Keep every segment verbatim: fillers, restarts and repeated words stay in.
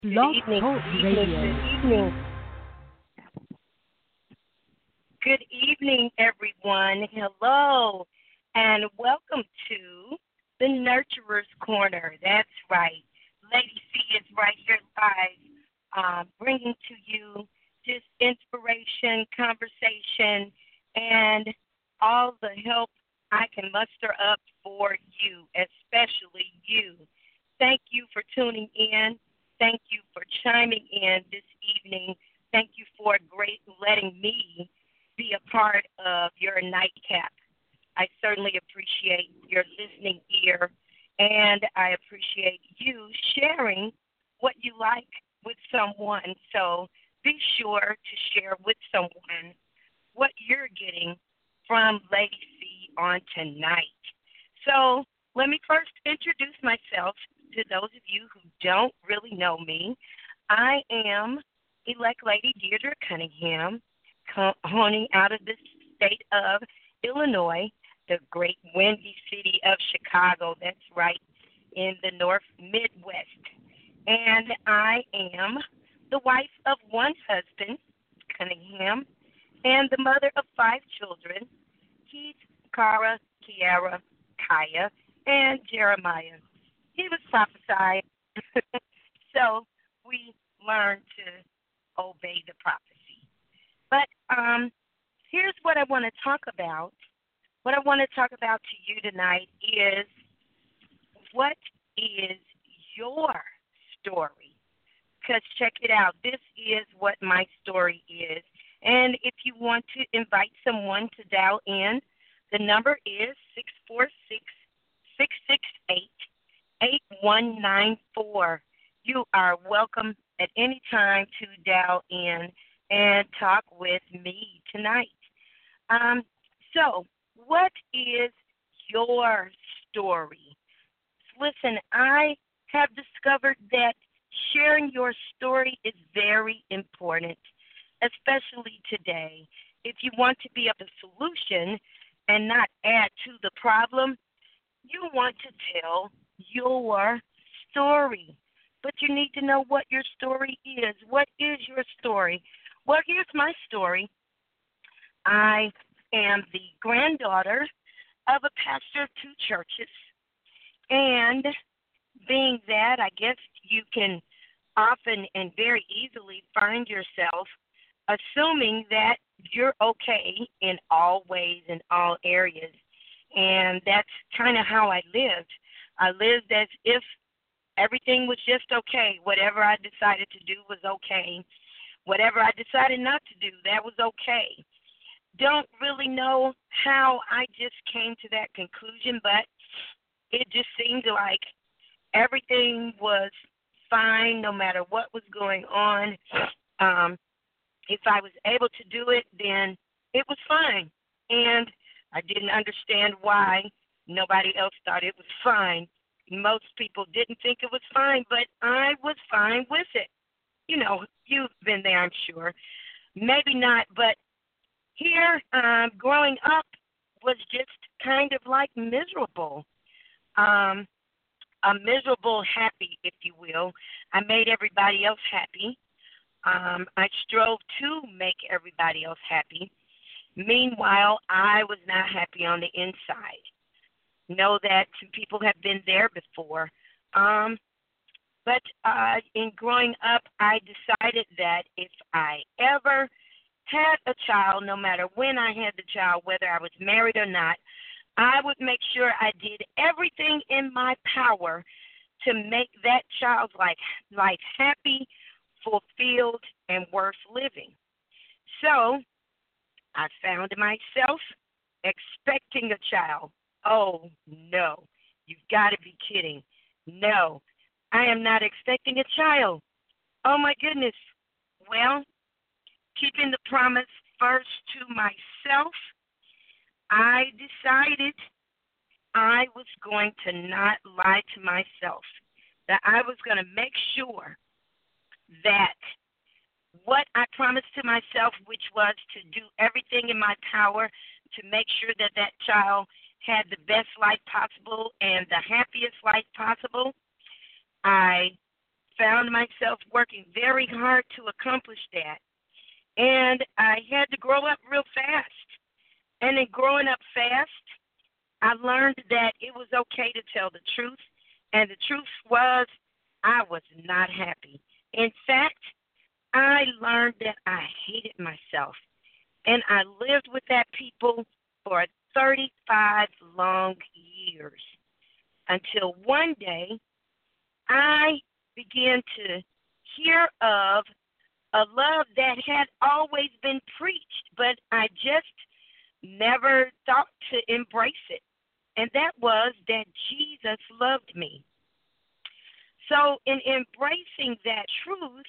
Good Blog evening, Talk good evening, Radio. good evening. Good evening, everyone. Hello, and welcome to the Nurturer's Corner. That's right. Lady C is right here live, uh, bringing to you just inspiration, conversation, and all the help I can muster up for you, especially you. Thank you for tuning in. Thank you for chiming in this evening. Thank you for great letting me be a part of your nightcap. I certainly appreciate your listening ear, and I appreciate you sharing what you like with someone. So be sure to share with someone what you're getting from Lady C on tonight. So let me first introduce myself to those of you who don't really know me. I am elect Lady Deirdre Cunningham, honing out of the state of Illinois, the great windy city of Chicago. That's right in the North Midwest. And I am the wife of one husband, Cunningham, and the mother of five children, Keith, Cara, Kiara, Kaya, and Jeremiah. He was prophesied, so we learned to obey the prophecy. But um, here's what I want to talk about. What I want to talk about to you tonight is what is your story? Because check it out. This is what my story is. And if you want to invite someone to dial in, the number is six four six, six six eight, eight one nine four. You are welcome at any time to dial in and talk with me tonight. Um, so, what is your story? Listen, I have discovered that sharing your story is very important, especially today. If you want to be of a solution and not add to the problem, you want to tell your story. But you need to know what your story is. What is your story? Well, here's my story. I am the granddaughter of a pastor of two churches. And being that, I guess you can often and very easily find yourself assuming that you're okay in all ways, in all areas. And that's kind of how I lived. I lived as if everything was just okay. Whatever I decided to do was okay. Whatever I decided not to do, that was okay. Don't really know how I just came to that conclusion, but it just seemed like everything was fine no matter what was going on. Um, if I was able to do it, then it was fine. And I didn't understand why nobody else thought it was fine. Most people didn't think it was fine, but I was fine with it. You know, you've been there, I'm sure. Maybe not, but here, um, growing up was just kind of like miserable. Um, a miserable happy, if you will. I made everybody else happy. Um, I strove to make everybody else happy. Meanwhile, I was not happy on the inside. Know that some people have been there before. Um, but uh, in growing up, I decided that if I ever had a child, no matter when I had the child, whether I was married or not, I would make sure I did everything in my power to make that child's life, life happy, fulfilled, and worth living. So I found myself expecting a child. Oh, no. You've got to be kidding. No, I am not expecting a child. Oh, my goodness. Well, keeping the promise first to myself, I decided I was going to not lie to myself, that I was going to make sure that what I promised to myself, which was to do everything in my power to make sure that that child had the best life possible and the happiest life possible, I found myself working very hard to accomplish that. And I had to grow up real fast. And in growing up fast, I learned that it was okay to tell the truth. And the truth was, I was not happy. In fact, I learned that I hated myself. And I lived with that people for thirty-five long years until one day I began to hear of a love that had always been preached, but I just never thought to embrace it. And that was that Jesus loved me. So, in embracing that truth,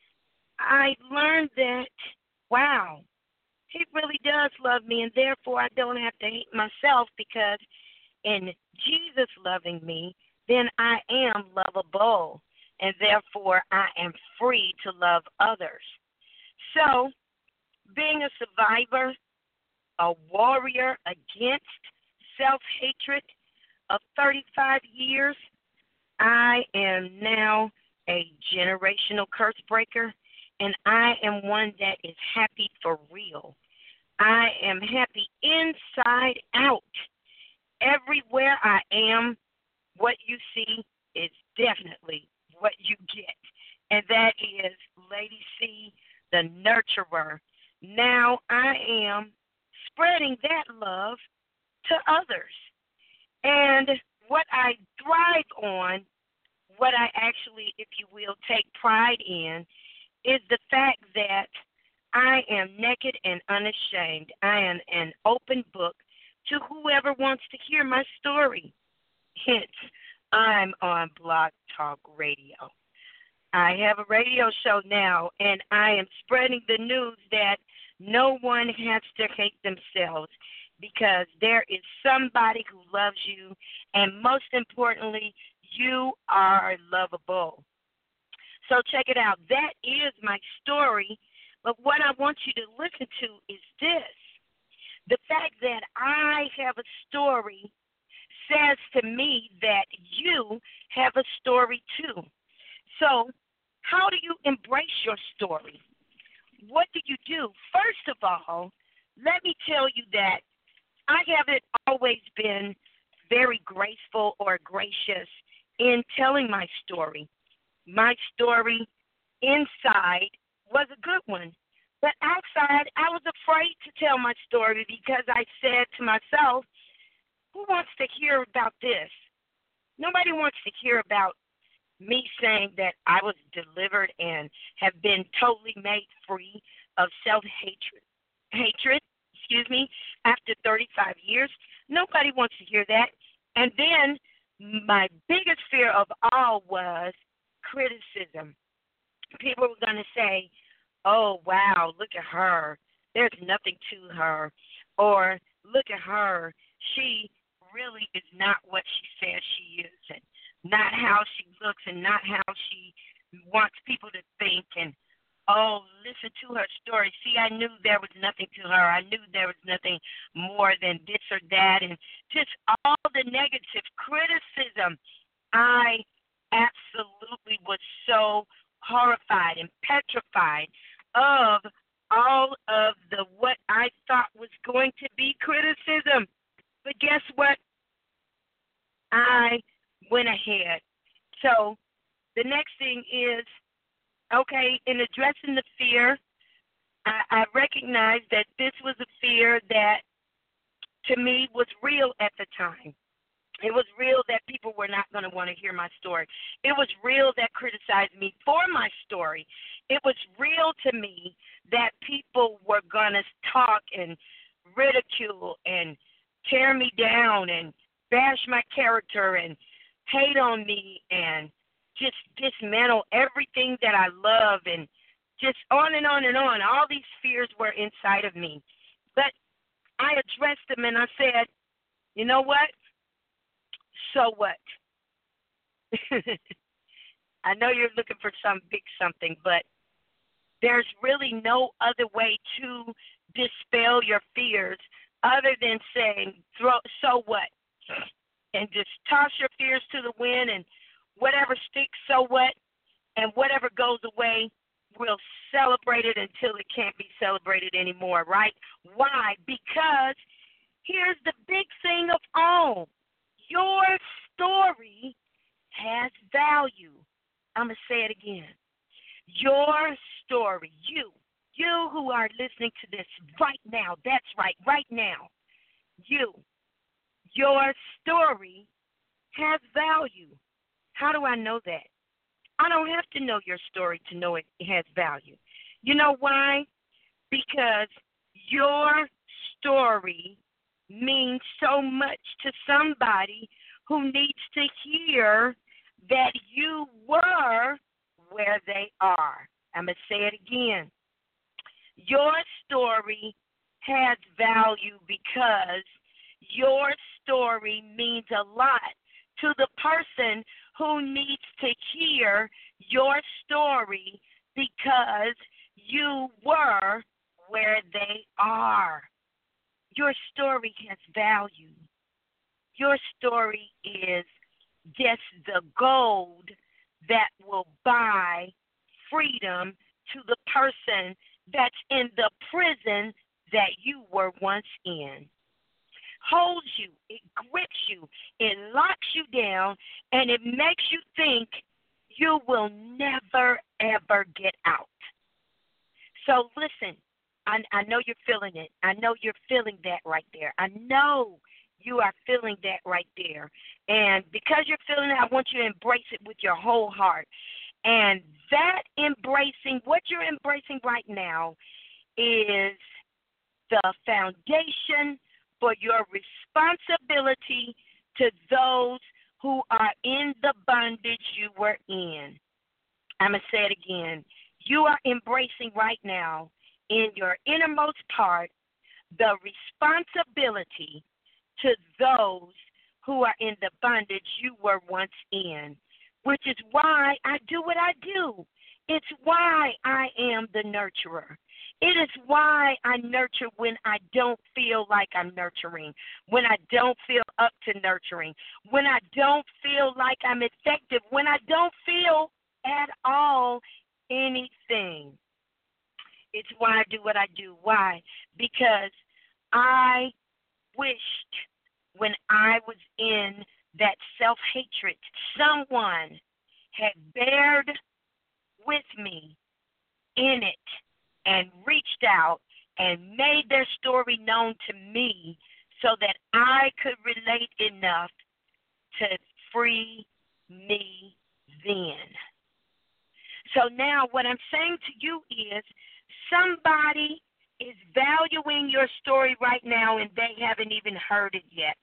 I learned that, wow, He really does love me, and therefore I don't have to hate myself, because in Jesus loving me, then I am lovable, and therefore I am free to love others. So, being a survivor, a warrior against self-hatred of thirty-five years, I am now a generational curse breaker, and I am one that is happy for real. I am happy inside out. Everywhere I am, what you see is definitely what you get. And that is Lady C, the nurturer. Now I am spreading that love to others. And what I thrive on, what I actually, if you will, take pride in, is the fact that I am naked and unashamed. I am an open book to whoever wants to hear my story. Hence, I'm on Blog Talk Radio. I have a radio show now, and I am spreading the news that no one has to hate themselves, because there is somebody who loves you, and most importantly, you are lovable. So check it out. That is my story, but what I want you to listen to is this. The fact that I have a story says to me that you have a story too. So how do you embrace your story? What do you do? First of all, let me tell you that I haven't always been very graceful or gracious in telling my story. My story inside was a good one, but outside I was afraid to tell my story, because I said to myself, who wants to hear about this? Nobody wants to hear about me saying that I was delivered and have been totally made free of self-hatred, hatred, excuse me, after thirty-five years. Nobody wants to hear that. And then my biggest fear of all was criticism. People were going to say, oh, wow, look at her. There's nothing to her. Or look at her. She really is not what she says she is, and not how she looks, and not how she wants people to think. And, oh, listen to her story. See, I knew there was nothing to her. I knew there was nothing more than this or that, and just all the negative criticism. I absolutely was so horrified and petrified of all of the what I thought was going to be criticism. But guess what? I went ahead. So the next thing is, okay, in addressing the fear, I, I recognized that this was a fear that to me was real at the time. It was real that people were not going to want to hear my story. It was real that criticized me for my story. It was real to me that people were going to talk and ridicule and tear me down and bash my character and hate on me and just dismantle everything that I love, and just on and on and on. All these fears were inside of me. But I addressed them and I said, you know what? So what? I know you're looking for some big something, but there's really no other way to dispel your fears other than saying, "Throw, so what?" And just toss your fears to the wind, and whatever sticks, so what? And whatever goes away, we'll celebrate it until it can't be celebrated anymore, right? Why? Because here's the big thing of all. Your story has value. I'm going to say it again. Your story, you, you who are listening to this right now, that's right, right now, you, your story has value. How do I know that? I don't have to know your story to know it has value. You know why? Because your story means so much to somebody who needs to hear that you were where they are. I'm going to say it again. Your story has value because your story means a lot to the person who needs to hear your story because you were where they are. Your story has value. Your story is just the gold that will buy freedom to the person that's in the prison that you were once in. Holds you, it grips you, it locks you down, and it makes you think you will never, ever get out. So listen, I, I know you're feeling it. I know you're feeling that right there. I know you are feeling that right there. And because you're feeling it, I want you to embrace it with your whole heart. And that embracing, what you're embracing right now is the foundation for your responsibility to those who are in the bondage you were in. I'm going to say it again. You are embracing right now in your innermost part the responsibility to those who are in the bondage you were once in, which is why I do what I do. It's why I am the nurturer. It is why I nurture when I don't feel like I'm nurturing, when I don't feel up to nurturing, when I don't feel like I'm effective, when I don't feel at all anything. It's why I do what I do. Why? Because I wished when I was in that self-hatred, someone had bared with me in it and reached out and made their story known to me so that I could relate enough to free me then. So now what I'm saying to you is somebody is valuing your story right now and they haven't even heard it yet.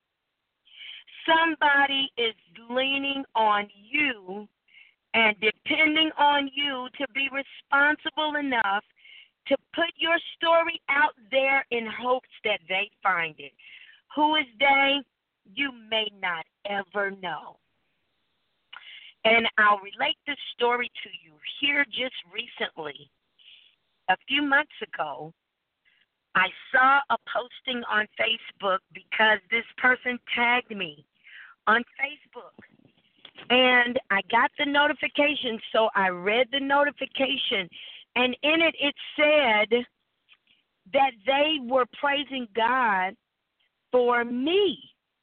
Somebody is leaning on you and depending on you to be responsible enough to put your story out there in hopes that they find it. Who is they? You may not ever know. And I'll relate this story to you. Here just recently, a few months ago, I saw a posting on Facebook because this person tagged me on Facebook. And I got the notification, so I read the notification. And in it, it said that they were praising God for me.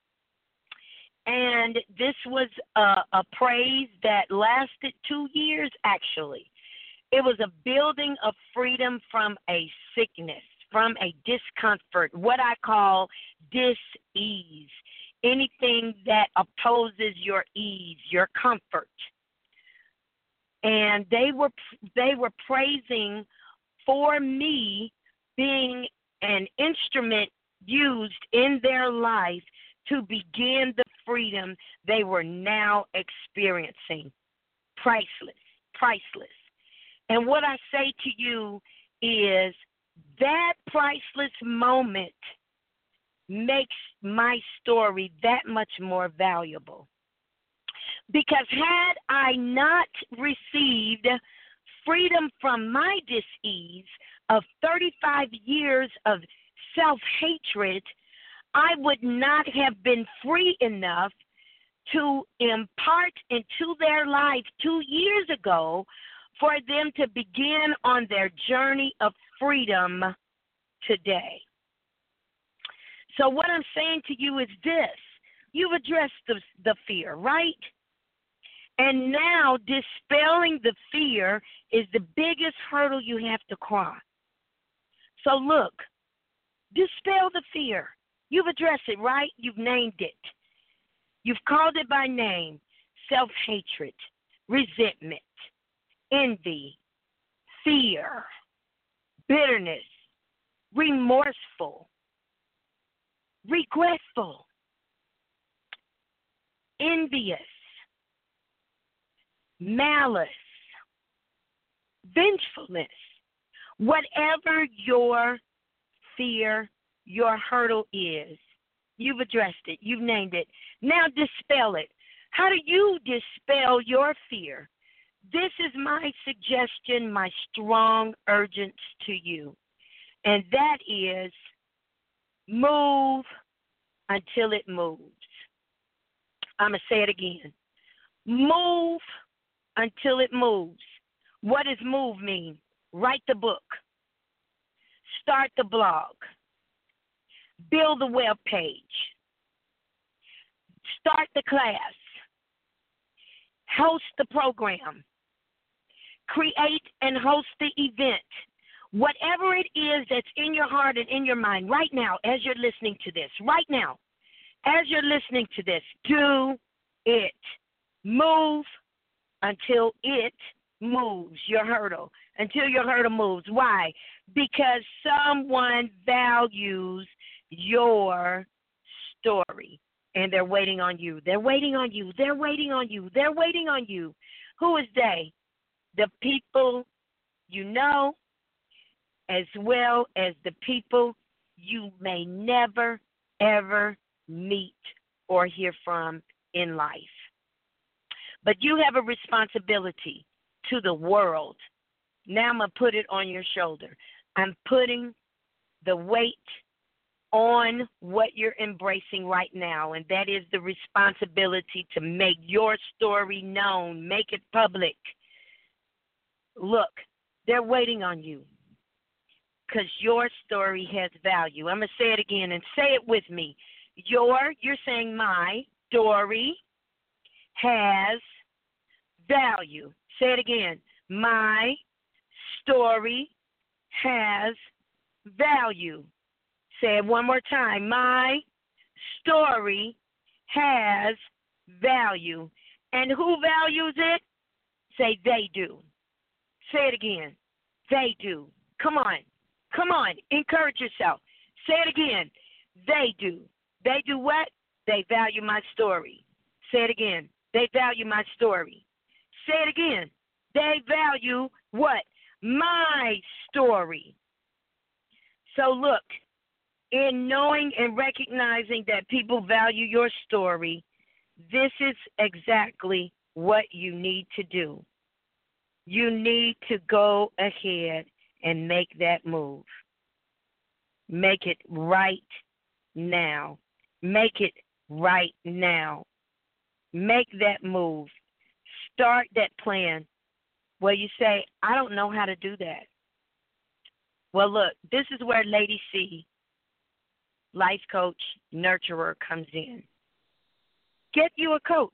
And this was a, a praise that lasted two years, actually. It was a building of freedom from a sickness, from a discomfort, what I call dis-ease, anything that opposes your ease, your comfort. And they were they were praising for me being an instrument used in their life to begin the freedom they were now experiencing. Priceless, priceless. And what I say to you is that priceless moment makes my story that much more valuable. Because had I not received freedom from my dis-ease of thirty-five years of self-hatred, I would not have been free enough to impart into their life two years ago for them to begin on their journey of freedom today. So what I'm saying to you is this. You've addressed the, the fear, right? And now dispelling the fear is the biggest hurdle you have to cross. So look, dispel the fear. You've addressed it, right? You've named it. You've called it by name: self-hatred, resentment, envy, fear, bitterness, remorseful, regretful, envious, malice, vengefulness. Whatever your fear, your hurdle is, you've addressed it. You've named it. Now dispel it. How do you dispel your fear? This is my suggestion, my strong urgence to you. And that is move until it moves. I'm going to say it again. Move until it moves. What does move mean? Write the book. Start the blog. Build the web page. Start the class. Host the program. Create and host the event. Whatever it is that's in your heart and in your mind right now as you're listening to this, right now, as you're listening to this, do it. Move until it moves, your hurdle, until your hurdle moves. Why? Because someone values your story, and they're waiting on you. They're waiting on you. They're waiting on you. They're waiting on you. Who is they? The people you know, as well as the people you may never, ever meet or hear from in life. But you have a responsibility to the world. Now I'm going to put it on your shoulder. I'm putting the weight on what you're embracing right now, and that is the responsibility to make your story known, make it public. Look, they're waiting on you because your story has value. I'm going to say it again, and say it with me. Your, you're saying my story has value. Say it again. My story has value. Say it one more time. My story has value. And who values it? Say they do. Say it again. They do. Come on. Come on. Encourage yourself. Say it again. They do. They do what? They value my story. Say it again. They value my story. Say it again. They value what? My story. So look, in knowing and recognizing that people value your story, this is exactly what you need to do. You need to go ahead and make that move. Make it right now. Make it right now. Make that move. Start that plan. Where you say, I don't know how to do that. Well, look, this is where Lady C, life coach, nurturer, comes in. Get you a coach.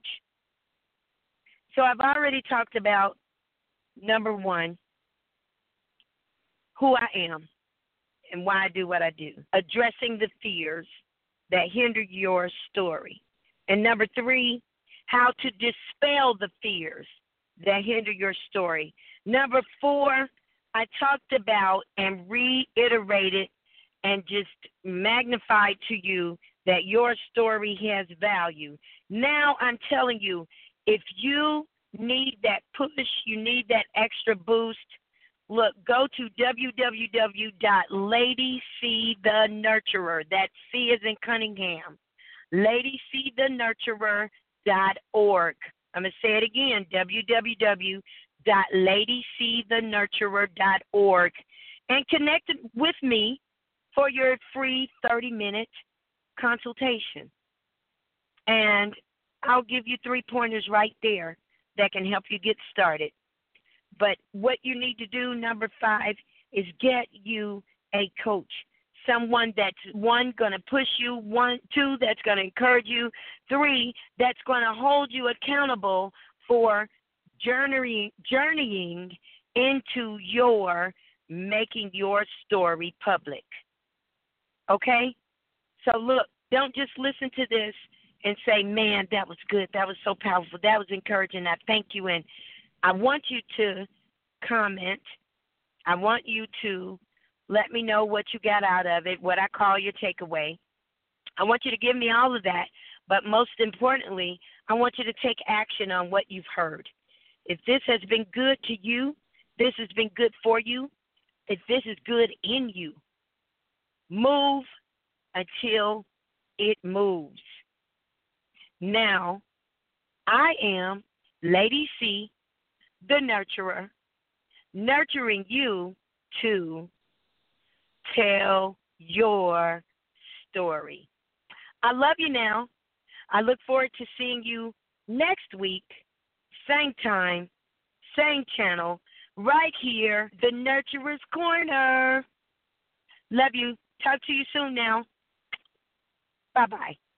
So I've already talked about, number one, who I am and why I do what I do. Addressing the fears that hinder your story. And number three, how to dispel the fears that hinder your story. Number four, I talked about and reiterated and just magnified to you that your story has value. Now I'm telling you, if you need that push, you need that extra boost, look, go to w w w dot lady c the nurturer, that C is in Cunningham, lady c the nurturer dot org. I'm going to say it again, w w w dot lady c the nurturer dot org, and connect with me for your free thirty-minute consultation. And I'll give you three pointers right there that can help you get started. But what you need to do, number five, is get you a coach. Someone that's, one, going to push you, one, two, that's going to encourage you, three, that's going to hold you accountable for journeying, journeying into your making your story public. Okay? So look, don't just listen to this and say, man, that was good. That was so powerful. That was encouraging. I thank you. And I want you to comment. I want you to let me know what you got out of it, what I call your takeaway. I want you to give me all of that. But most importantly, I want you to take action on what you've heard. If this has been good to you, this has been good for you, if this is good in you, move until it moves. Now, I am Lady C, the nurturer, nurturing you to tell your story. I love you now. I look forward to seeing you next week, same time, same channel, right here, the Nurturer's Corner. Love you. Talk to you soon now. Bye-bye.